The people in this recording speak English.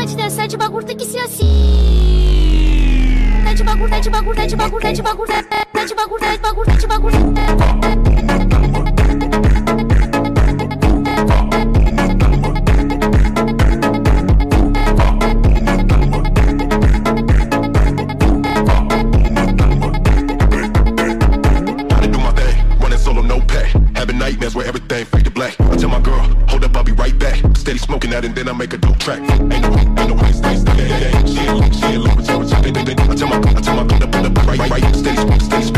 17, o bagulho tem que ser assim. Tá de bagulho, tá de bagulho, tá de bagulho, tá de bagulho, tá de bagulho, tá de bagulho, tá de bagulho. Nightmares where everything fade to black. I tell my girl, hold up, I'll be right back. Steady smoking that and then I make a dope track. Ain't no way, stay. She ain't live with you. I tell my girl to pull up right. Steady smoke.